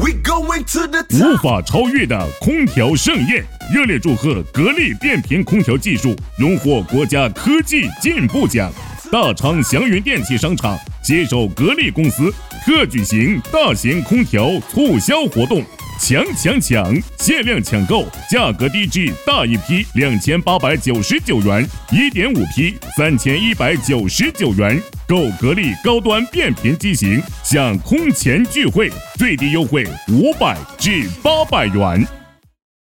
无法超越的空调盛宴，热烈祝贺格力变频空调技术荣获国家科技进步奖。大昌祥云电器商场携手格力公司特举行大型空调促销活动，抢！限量抢购，价格低至大一批2899元，1.5批3199元。购格力高端变频机型，享空前钜惠，最低优惠500至800元。